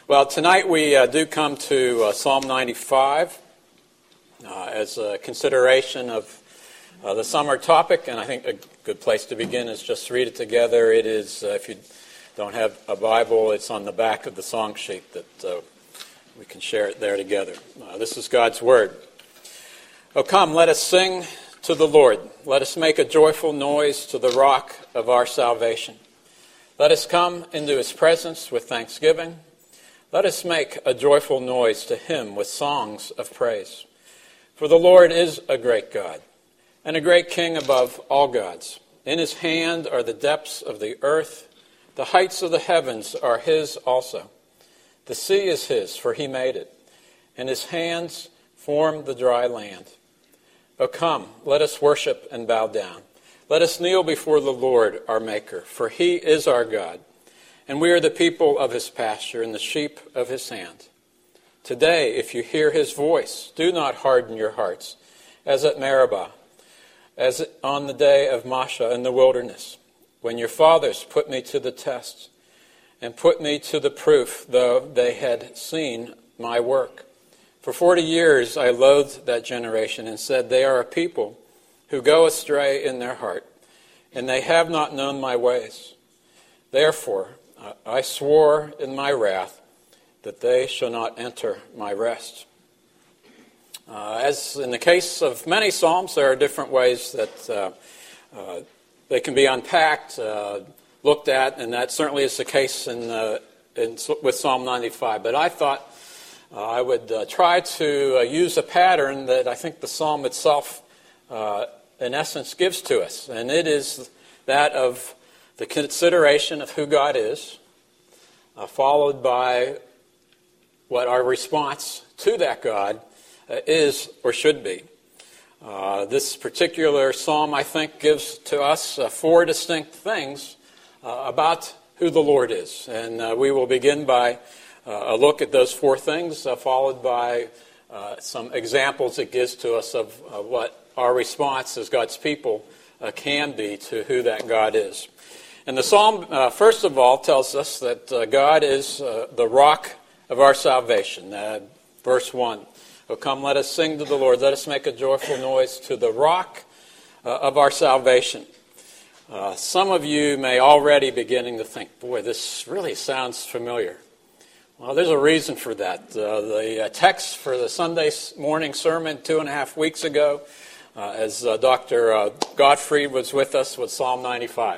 Well, tonight we do come to Psalm 95 as a consideration of the summer topic, and I think a good place to begin is just read it together. It is, if you don't have a Bible, it's on the back of the song sheet that we can share it there together. This is God's Word. Oh, come, let us sing to the Lord. Let us make a joyful noise to the rock of our salvation. Let us come into His presence with thanksgiving. Let us make a joyful noise to Him with songs of praise. For the Lord is a great God, and a great King above all gods. In His hand are the depths of the earth. The heights of the heavens are His also. The sea is His, for He made it, and His hands formed the dry land. O come, let us worship and bow down. Let us kneel before the Lord our Maker, for He is our God. And we are the people of His pasture and the sheep of His hand. Today, if you hear His voice, do not harden your hearts, as at Meribah, as on the day of Massah in the wilderness, when your fathers put me to the test and put me to the proof, though they had seen my work. For 40 years I loathed that generation and said, they are a people who go astray in their heart, and they have not known my ways. Therefore, I swore in my wrath that they shall not enter my rest. As in the case of many psalms, there are different ways that they can be unpacked, looked at, and that certainly is the case with Psalm 95. But I thought I would try to use a pattern that I think the psalm itself, in essence, gives to us, and it is that of the consideration of who God is, followed by what our response to that God is or should be. This particular psalm, I think, gives to us four distinct things about who the Lord is. And we will begin by a look at those four things, followed by some examples it gives to us of what our response as God's people can be to who that God is. And the psalm, first of all, tells us that God is the rock of our salvation. Verse 1, "O come, let us sing to the Lord. Let us make a joyful noise to the rock of our salvation." Some of you may already be beginning to think, boy, this really sounds familiar. Well, there's a reason for that. The text for the Sunday morning sermon 2.5 weeks ago, as Dr. Gottfried was with us, was Psalm 95.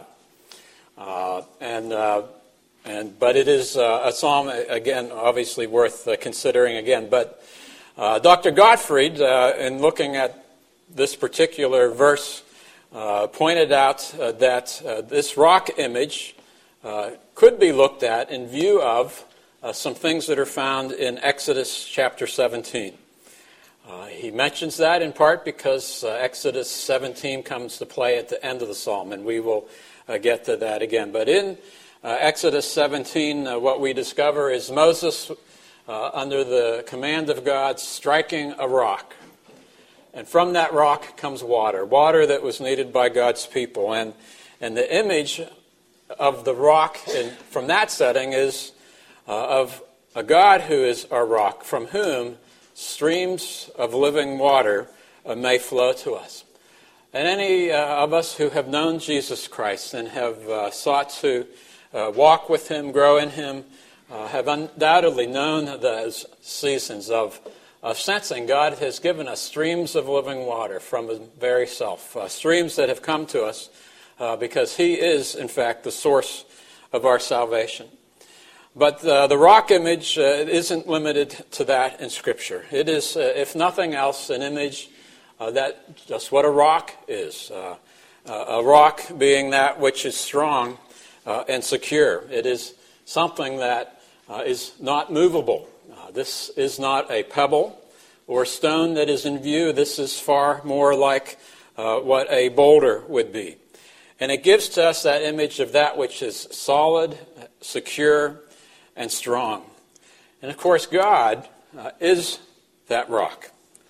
But it is a psalm, again, obviously worth considering again. But Dr. Gottfried, in looking at this particular verse, pointed out that this rock image could be looked at in view of some things that are found in Exodus chapter 17. He mentions that in part because Exodus 17 comes to play at the end of the psalm, and we will get to that again. But in Exodus 17, what we discover is Moses, under the command of God, striking a rock. And from that rock comes water that was needed by God's people. And the image of the rock from that setting is of a God who is our rock, from whom streams of living water may flow to us. And any of us who have known Jesus Christ and have sought to walk with Him, grow in Him, have undoubtedly known those seasons of sensing God has given us streams of living water from His very self, streams that have come to us because He is, in fact, the source of our salvation. But the rock image isn't limited to that in Scripture. It is, if nothing else, an image that just what a rock is. A rock being that which is strong and secure. It is something that is not movable. This is not a pebble or stone that is in view. This is far more like what a boulder would be. And it gives to us that image of that which is solid, secure, and strong. And of course, God is that rock.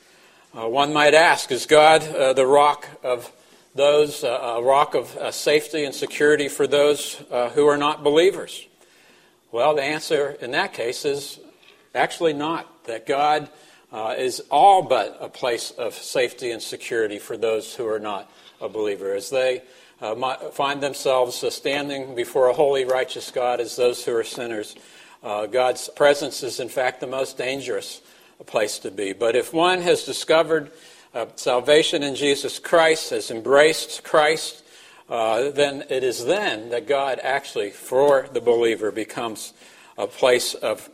One might ask, is God the rock of those, a rock of safety and security for those who are not believers? Well, the answer in that case is actually not, that God is all but a place of safety and security for those who are not a believer, as they find themselves standing before a holy, righteous God as those who are sinners. God's presence is, in fact, the most dangerous place to be. But if one has discovered salvation in Jesus Christ, has embraced Christ, then it is then that God actually, for the believer, becomes a place of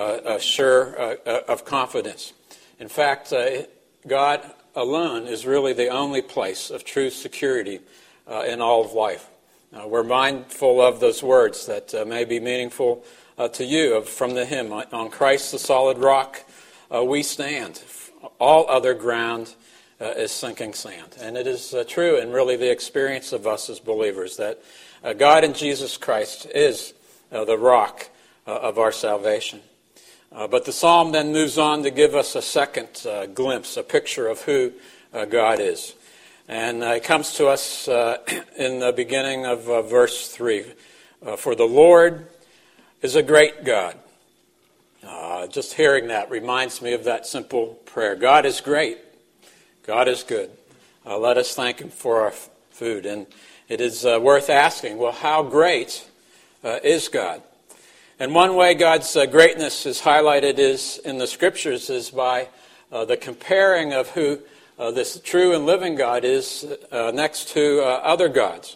of confidence. In fact, God alone is really the only place of true security in all of life. We're mindful of those words that may be meaningful to you from the hymn, "On Christ the solid rock we stand. All other ground is sinking sand." And it is true, and really the experience of us as believers, that God in Jesus Christ is the rock of our salvation. But the psalm then moves on to give us a second glimpse, a picture of who God is. And it comes to us in the beginning of verse 3. "For the Lord is a great God." Just hearing that reminds me of that simple prayer. God is great. God is good. Let us thank Him for our food. And it is worth asking, well, how great is God? And one way God's greatness is highlighted in the Scriptures is by the comparing of who this true and living God is next to other gods.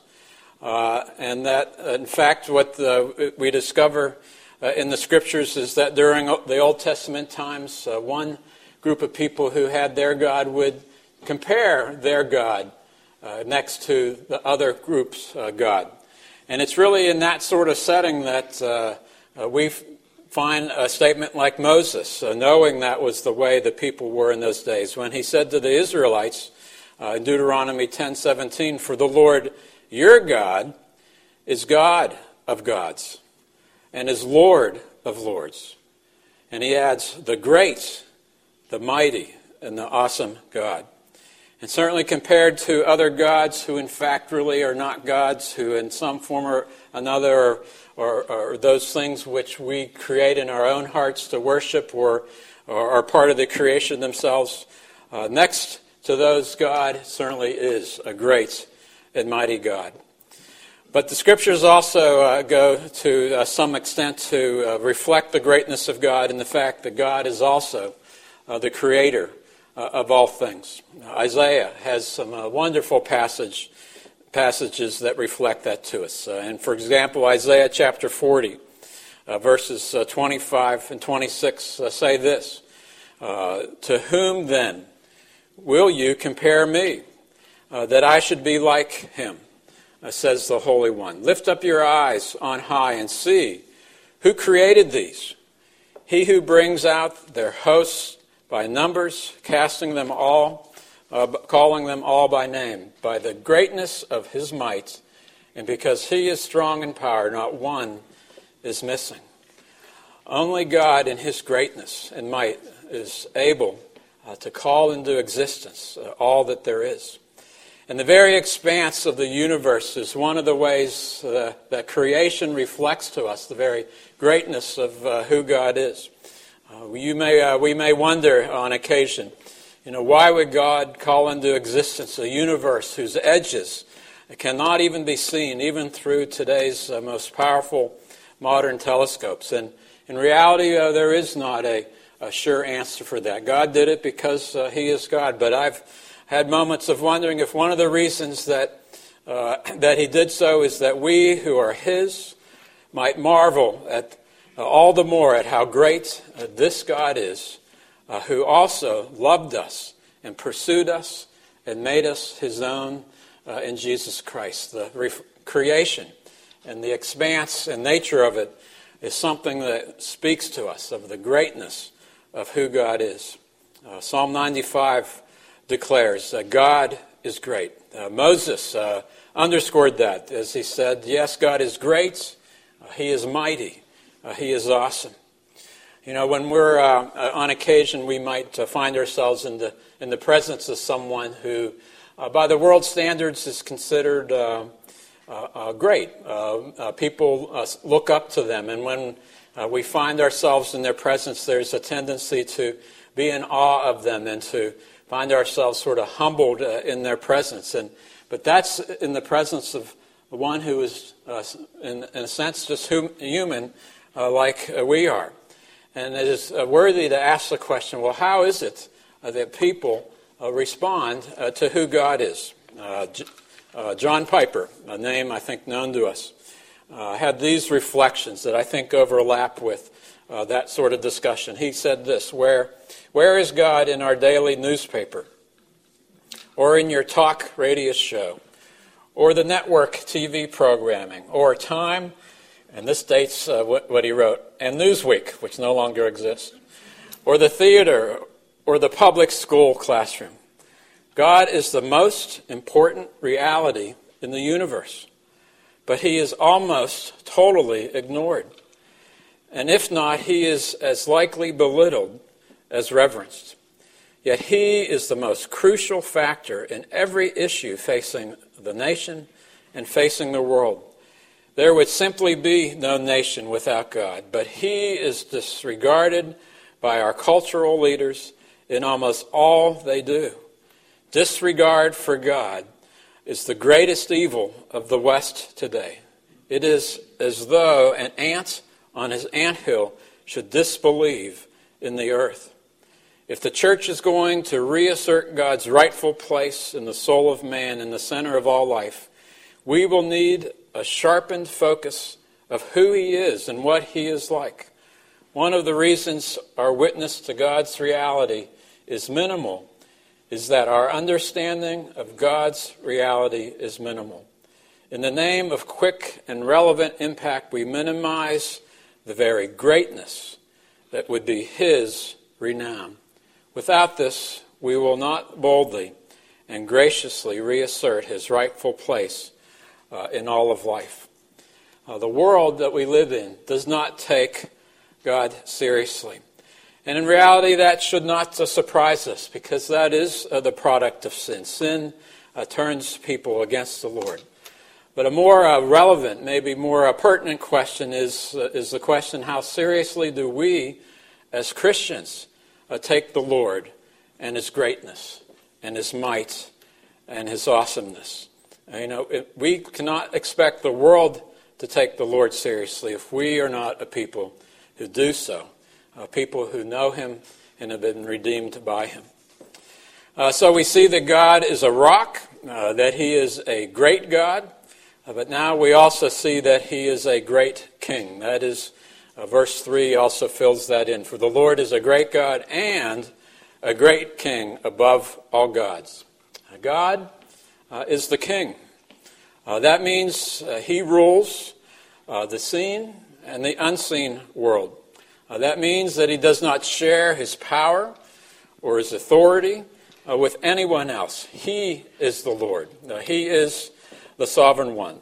And that, in fact, what we discover in the Scriptures is that during the Old Testament times, one group of people who had their God would compare their God next to the other group's God. And it's really in that sort of setting that we find a statement like Moses, knowing that was the way the people were in those days, when he said to the Israelites in Deuteronomy 10:17, "For the Lord your God is God of gods and is Lord of lords." And he adds, "the great, the mighty, and the awesome God." And certainly compared to other gods who in fact really are not gods, who in some form or another or those things which we create in our own hearts to worship or are part of the creation themselves, next to those, God certainly is a great and mighty God. But the Scriptures also go to some extent to reflect the greatness of God in the fact that God is also the creator of all things. Isaiah has some wonderful passages that reflect that to us. And for example, Isaiah chapter 40, verses 25 and 26 say this, "To whom then will you compare me, that I should be like him, says the Holy One. Lift up your eyes on high and see who created these. He who brings out their hosts by numbers, casting them all, calling them all by name, by the greatness of his might, and because he is strong in power, not one is missing." Only God in his greatness and might is able to call into existence all that there is. And the very expanse of the universe is one of the ways that creation reflects to us the very greatness of who God is. We may wonder on occasion, why would God call into existence a universe whose edges cannot even be seen, even through today's most powerful modern telescopes? And in reality, there is not a sure answer for that. God did it because he is God. But I've had moments of wondering if one of the reasons that he did so is that we who are his might marvel at all the more at how great this God is, who also loved us and pursued us and made us his own in Jesus Christ. The creation and the expanse and nature of it is something that speaks to us of the greatness of who God is. Psalm 95 declares that God is great. Moses underscored that as he said, yes, God is great, he is mighty, he is awesome. When we're on occasion, we might find ourselves in the presence of someone who, by the world standards, is considered great. People look up to them, and when we find ourselves in their presence, there's a tendency to be in awe of them and to find ourselves sort of humbled in their presence. But that's in the presence of one who is, in a sense, just human like we are. And it is worthy to ask the question, well, how is it that people respond to who God is? John Piper, a name I think known to us, had these reflections that I think overlap with that sort of discussion. He said this: where is God in our daily newspaper, or in your talk radio show, or the network TV programming, or Time, and this dates what he wrote, and Newsweek, which no longer exists, or the theater, or the public school classroom? God is the most important reality in the universe, but he is almost totally ignored. And if not, he is as likely belittled as reverenced. Yet he is the most crucial factor in every issue facing the nation and facing the world. There would simply be no nation without God, but he is disregarded by our cultural leaders in almost all they do. Disregard for God is the greatest evil of the West today. It is as though an ant on his anthill should disbelieve in the earth. If the church is going to reassert God's rightful place in the soul of man in the center of all life, we will need a sharpened focus of who he is and what he is like. One of the reasons our witness to God's reality is minimal is that our understanding of God's reality is minimal. In the name of quick and relevant impact, we minimize the very greatness that would be his renown. Without this, we will not boldly and graciously reassert his rightful place in all of life. The world that we live in does not take God seriously. And in reality, that should not surprise us, because that is the product of sin. Sin turns people against the Lord. But a more relevant, maybe more pertinent question is the question, how seriously do we as Christians take the Lord and his greatness and his might and his awesomeness? We cannot expect the world to take the Lord seriously if we are not a people who do so, people who know him and have been redeemed by him. So we see that God is a rock, that he is a great God, but now we also see that he is a great king. That is, verse 3 also fills that in. For the Lord is a great God and a great king above all gods. God is the king. That means he rules the seen and the unseen world. That means that he does not share his power or his authority with anyone else. He is the Lord. He is the sovereign one.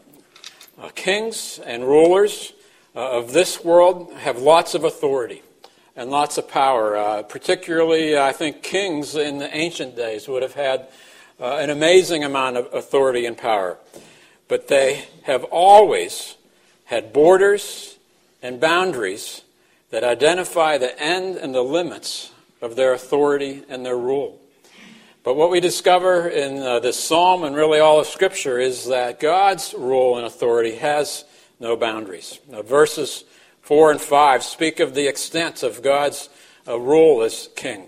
Kings and rulers of this world have lots of authority and lots of power. Particularly, I think kings in the ancient days would have had an amazing amount of authority and power. But they have always had borders and boundaries that identify the end and the limits of their authority and their rule. But what we discover in this psalm and really all of Scripture is that God's rule and authority has no boundaries. Verses 4 and 5 speak of the extent of God's rule as king.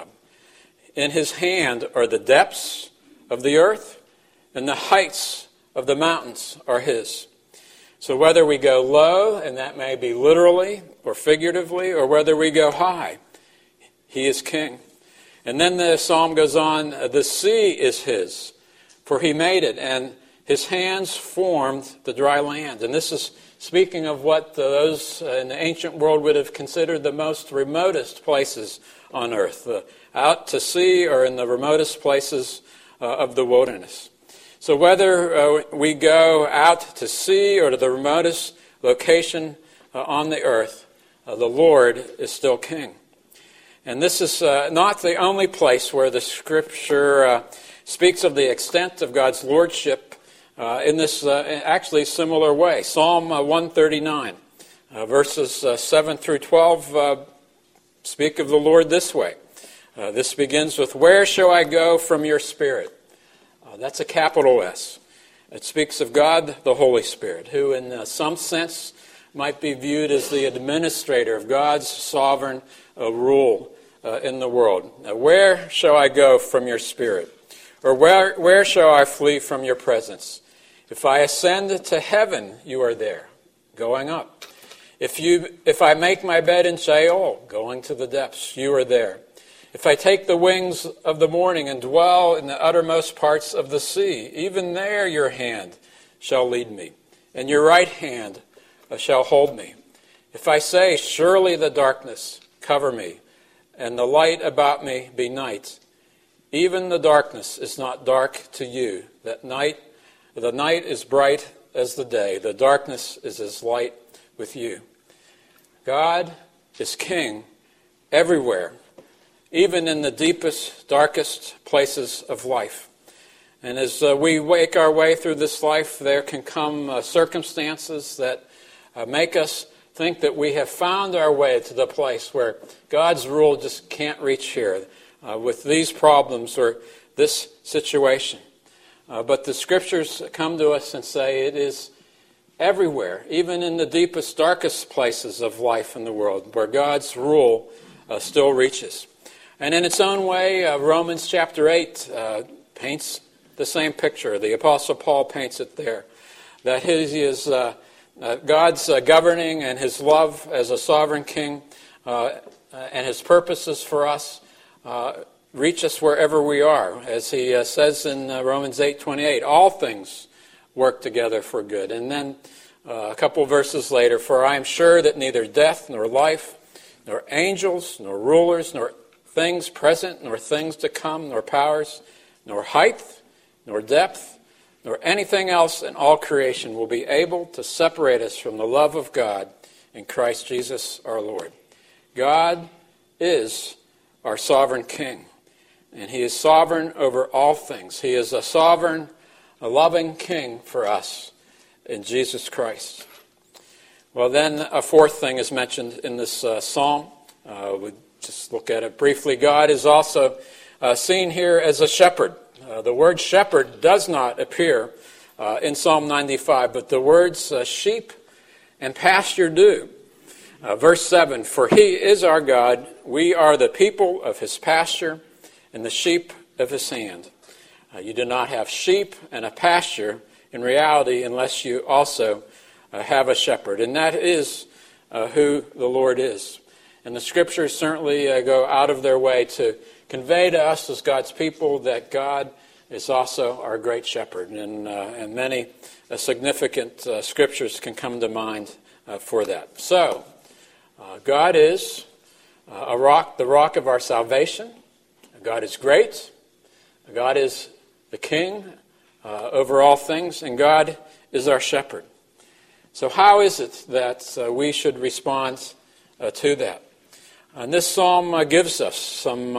In his hand are the depths of the earth, and the heights of the mountains are his. So whether we go low, and that may be literally or figuratively, or whether we go high, he is king. And then the psalm goes on, the sea is his, for he made it, and his hands formed the dry land. And this is speaking of what those in the ancient world would have considered the most remotest places on earth, out to sea or in the remotest places of the wilderness. So whether we go out to sea or to the remotest location on the earth, the Lord is still king. And this is not the only place where the Scripture speaks of the extent of God's lordship in this actually similar way. Psalm 139 Verses 7 through 12 speak of the Lord this way. This begins with, "Where shall I go from your Spirit?" That's a capital S. It speaks of God, the Holy Spirit, who in some sense might be viewed as the administrator of God's sovereign rule in the world. Where shall I go from your Spirit? Or where shall I flee from your presence? If I ascend to heaven, you are there, going up. If I make my bed in Sheol, going to the depths, you are there. If I take the wings of the morning and dwell in the uttermost parts of the sea, even there your hand shall lead me, and your right hand shall hold me. If I say, surely the darkness cover me, and the light about me be night, even the darkness is not dark to you. The night is bright as the day. The darkness is as light with you. God is King everywhere, even in the deepest, darkest places of life. And as we make our way through this life, there can come circumstances that make us think that we have found our way to the place where God's rule just can't reach here with these problems or this situation. But the Scriptures come to us and say it is everywhere, even in the deepest, darkest places of life in the world, where God's rule still reaches. And in its own way, Romans chapter 8 paints the same picture. The Apostle Paul paints it there, that he is God's governing and his love as a sovereign king and his purposes for us reach us wherever we are. As he says in Romans 8:28, all things work together for good. And then a couple verses later, for I am sure that neither death nor life, nor angels, nor rulers, nor things present, nor things to come, nor powers, nor height, nor depth, nor anything else in all creation will be able to separate us from the love of God in Christ Jesus our Lord. God is our sovereign King, and he is sovereign over all things. He is a sovereign, a loving King for us in Jesus Christ. Well, then a fourth thing is mentioned in this psalm. We just look at it briefly. God is also seen here as a shepherd. The word shepherd does not appear in Psalm 95, but the words sheep and pasture do. Verse 7, for he is our God, we are the people of his pasture and the sheep of his hand. You do not have sheep and a pasture in reality unless you also have a shepherd. And that is who the Lord is. And the Scriptures certainly go out of their way to convey to us as God's people that God is also our great shepherd. And many significant Scriptures can come to mind for that. So, God is a rock, the rock of our salvation. God is great. God is the King over all things, and God is our shepherd. So how is it that we should respond to that? And this psalm gives us some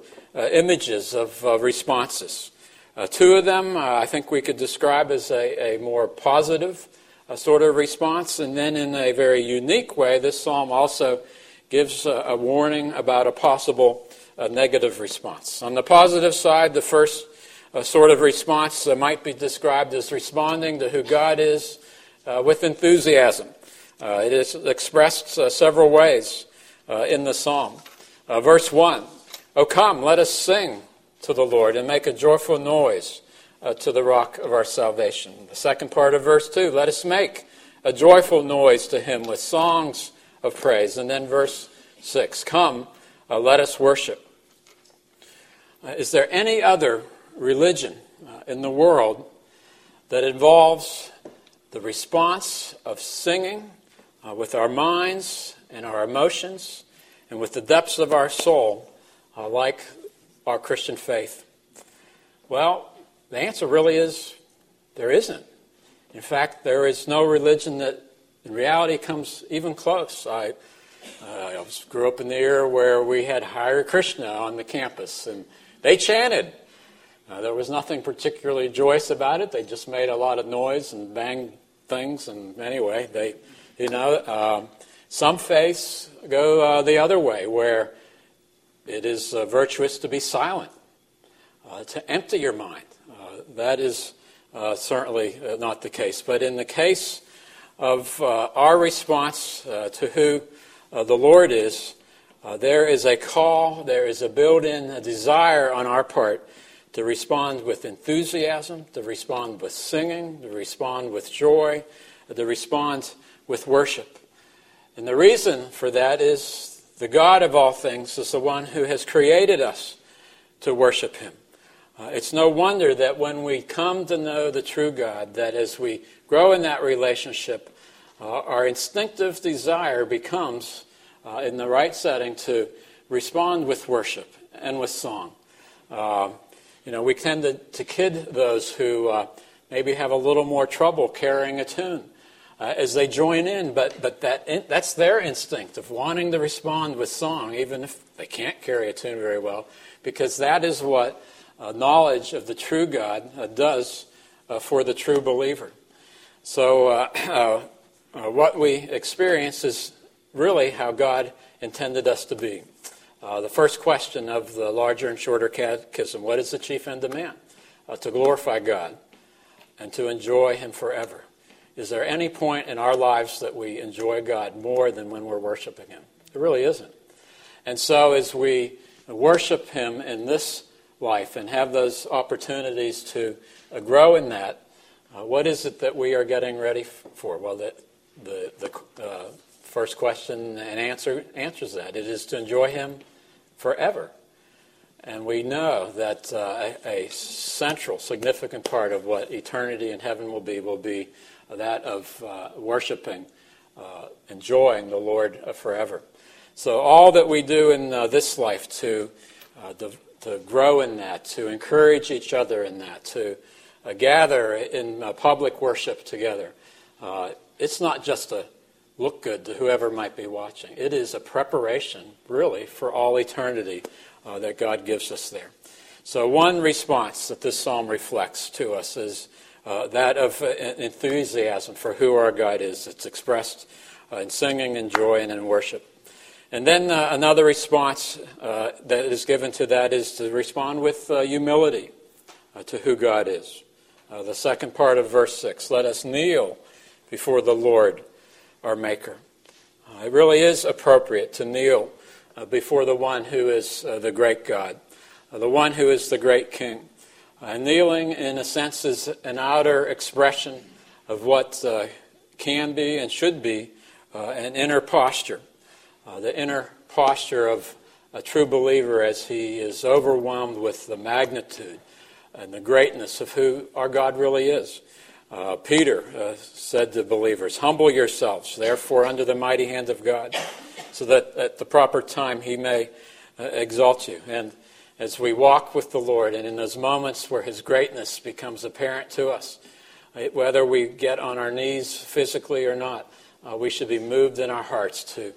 images of responses. Two of them I think we could describe as a more positive sort of response, and then in a very unique way, this psalm also gives a warning about a possible negative response. On the positive side, the first sort of response might be described as responding to who God is with enthusiasm. It is expressed several ways in the psalm. Verse 1, O come, let us sing to the Lord and make a joyful noise to the rock of our salvation. The second part of verse 2, let us make a joyful noise to him with songs of praise. And then verse 6, come, let us worship. Is there any other religion in the world that involves the response of singing with our minds and our emotions and with the depths of our soul like our Christian faith? Well, the answer really is there isn't. In fact, there is no religion that in reality comes even close. I grew up in the era where we had Hare Krishna on the campus, and they chanted. There was nothing particularly joyous about it. They just made a lot of noise and banged things. And anyway, Some faiths go the other way, where it is virtuous to be silent, to empty your mind. That is certainly not the case. But in the case of our response to who the Lord is, there is a call, there is a built-in desire on our part to respond with enthusiasm, to respond with singing, to respond with joy, to respond with worship. And the reason for that is the God of all things is the one who has created us to worship him. It's no wonder that when we come to know the true God, that as we grow in that relationship, our instinctive desire becomes, in the right setting, to respond with worship and with song. We tend to kid those who maybe have a little more trouble carrying a tune as they join in, but that's their instinct of wanting to respond with song, even if they can't carry a tune very well, because that is what knowledge of the true God does for the true believer. So what we experience is really how God intended us to be. The first question of the larger and shorter catechism: what is the chief end of man? To glorify God and to enjoy him forever. Is there any point in our lives that we enjoy God more than when we're worshiping him? There really isn't. And so as we worship him in this life and have those opportunities to grow in that, what is it that we are getting ready for? Well, the first question and answers that. It is to enjoy him forever. And we know that a central, significant part of what eternity in heaven will be that of worshiping, enjoying the Lord forever. So all that we do in this life to grow in that, to encourage each other in that, to gather in public worship together, it's not just to look good to whoever might be watching. It is a preparation, really, for all eternity that God gives us there. So one response that this psalm reflects to us is that of enthusiasm for who our God is. It's expressed in singing and joy and in worship. And then another response that is given to that is to respond with humility to who God is. The second part of verse 6, let us kneel before the Lord, our Maker. It really is appropriate to kneel before the one who is the great God, the one who is the great King. Kneeling, in a sense, is an outer expression of what can be and should be an inner posture. The inner posture of a true believer as he is overwhelmed with the magnitude and the greatness of who our God really is. Peter said to believers, humble yourselves, therefore, under the mighty hand of God, so that at the proper time he may exalt you. And as we walk with the Lord, and in those moments where his greatness becomes apparent to us, whether we get on our knees physically or not, we should be moved in our hearts to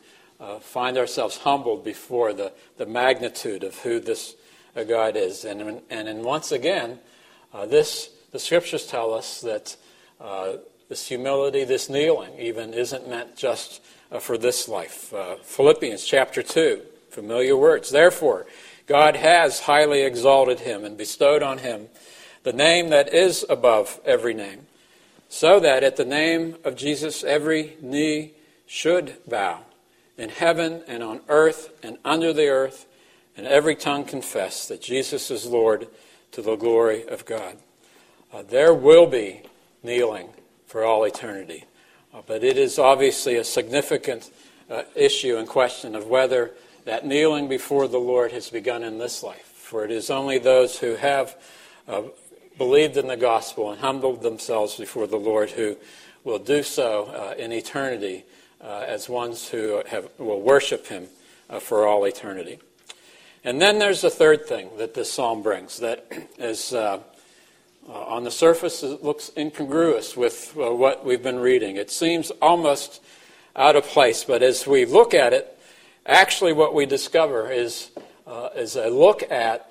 find ourselves humbled before the magnitude of who this God is. And once again, the scriptures tell us that this humility, this kneeling even, isn't meant just for this life. Philippians chapter 2, familiar words. Therefore, God has highly exalted him and bestowed on him the name that is above every name, so that at the name of Jesus every knee should bow, in heaven and on earth and under the earth, and every tongue confess that Jesus is Lord, to the glory of God. There will be kneeling for all eternity, but it is obviously a significant issue and question of whether that kneeling before the Lord has begun in this life. For it is only those who have believed in the gospel and humbled themselves before the Lord who will do so in eternity as ones who will worship him for all eternity. And then there's the third thing that this psalm brings that is, on the surface, it looks incongruous with what we've been reading. It seems almost out of place, but as we look at it, actually what we discover is a look at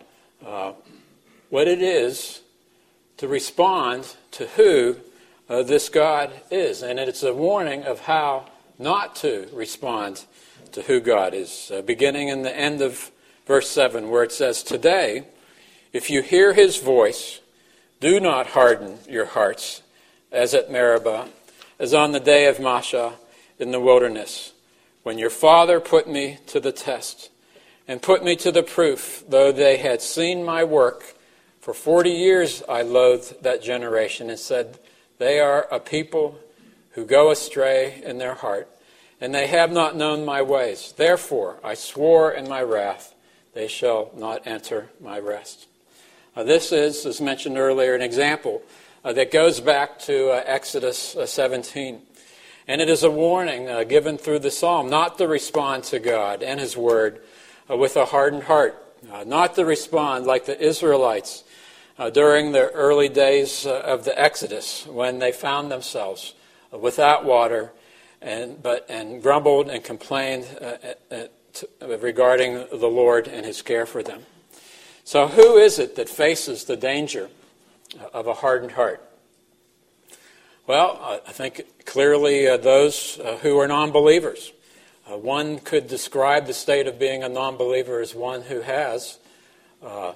what it is to respond to who this God is. And it's a warning of how not to respond to who God is. Beginning in the end of verse 7, where it says, "Today, if you hear his voice, do not harden your hearts, as at Meribah, as on the day of Massah in the wilderness, when your father put me to the test and put me to the proof, though they had seen my work. For 40 years I loathed that generation and said, they are a people who go astray in their heart, and they have not known my ways. Therefore I swore in my wrath, they shall not enter my rest." This is, as mentioned earlier, an example that goes back to Exodus 17. And it is a warning given through the psalm not to respond to God and his word with a hardened heart, not to respond like the Israelites during the early days of the Exodus when they found themselves without water and grumbled and complained regarding the Lord and his care for them. So who is it that faces the danger of a hardened heart? Well, I think clearly those who are non-believers. One could describe the state of being a non-believer as one who has a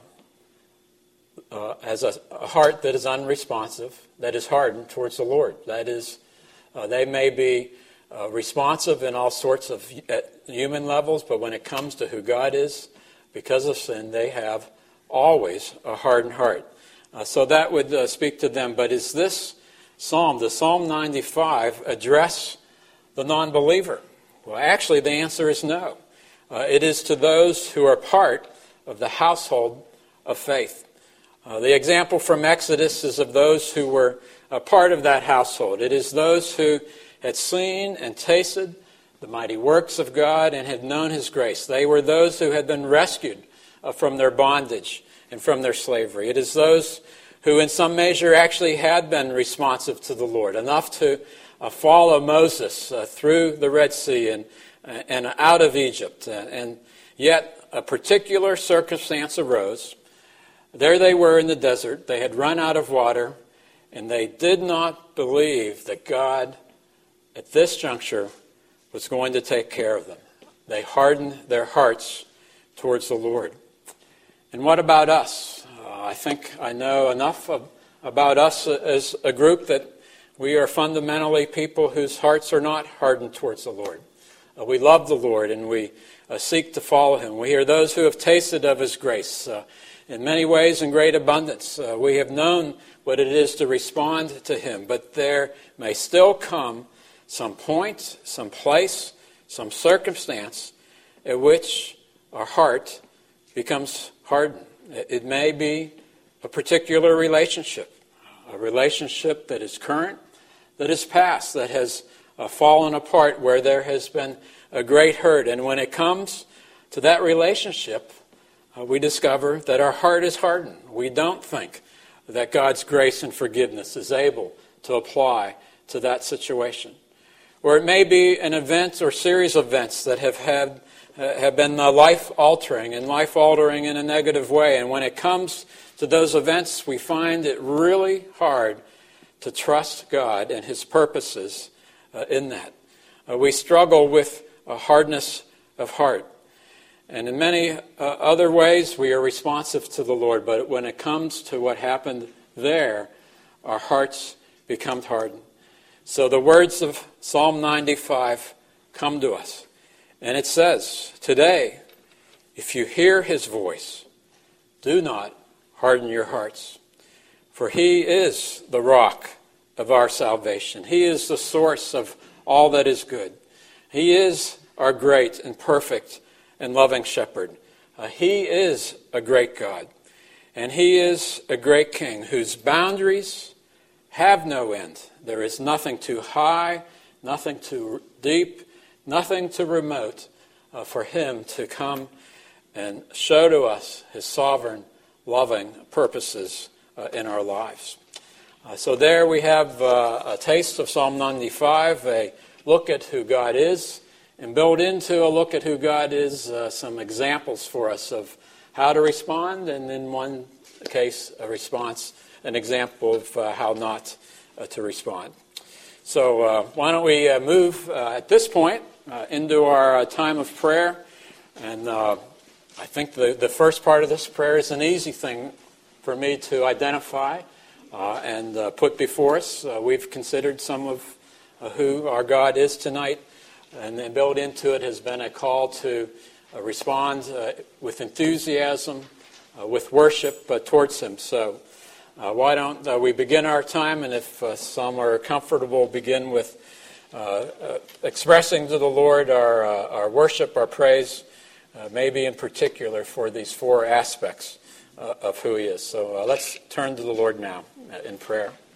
heart that is unresponsive, that is hardened towards the Lord. That is, they may be responsive in all sorts of human levels, but when it comes to who God is, because of sin, they have always a hardened heart. So that would speak to them. But is this psalm, the Psalm 95, address the non-believer? Well, actually, the answer is no. It is to those who are part of the household of faith. The example from Exodus is of those who were a part of that household. It is those who had seen and tasted the mighty works of God and had known his grace. They were those who had been rescued from their bondage and from their slavery. It is those who in some measure actually had been responsive to the Lord, enough to follow Moses through the Red Sea and out of Egypt. And yet a particular circumstance arose. There they were in the desert. They had run out of water, and they did not believe that God, at this juncture, was going to take care of them. They hardened their hearts towards the Lord. And what about us? I think I know enough about us as a group that we are fundamentally people whose hearts are not hardened towards the Lord. We love the Lord and we seek to follow him. We are those who have tasted of his grace in many ways in great abundance. We have known what it is to respond to him, but there may still come some point, some place, some circumstance at which our heart becomes hardened. It may be a particular relationship, a relationship that is current, that is past, that has fallen apart, where there has been a great hurt. And when it comes to that relationship, we discover that our heart is hardened. We don't think that God's grace and forgiveness is able to apply to that situation. Or it may be an event or series of events that have been life-altering and life-altering in a negative way. And when it comes to those events, we find it really hard to trust God and his purposes in that. We struggle with a hardness of heart. And in many other ways, we are responsive to the Lord. But when it comes to what happened there, our hearts become hardened. So the words of Psalm 95 come to us. And it says, "Today, if you hear his voice, do not harden your hearts. For he is the rock of our salvation. He is the source of all that is good. He is our great and perfect and loving shepherd. He is a great God. And he is a great king whose boundaries have no end. There is nothing too high, nothing too deep, nothing too remote for him to come and show to us his sovereign, loving purposes in our lives." So there we have a taste of Psalm 95, a look at who God is, and built into a look at who God is some examples for us of how to respond, and in one case, an example of how not to respond. So why don't we move at this point into our time of prayer. And I think the first part of this prayer is an easy thing for me to identify and put before us. We've considered some of who our God is tonight, and then built into it has been a call to respond with enthusiasm, with worship towards Him. So why don't we begin our time, and if some are comfortable, begin with expressing to the Lord our worship, our praise, maybe in particular for these four aspects of who He is. So let's turn to the Lord now in prayer.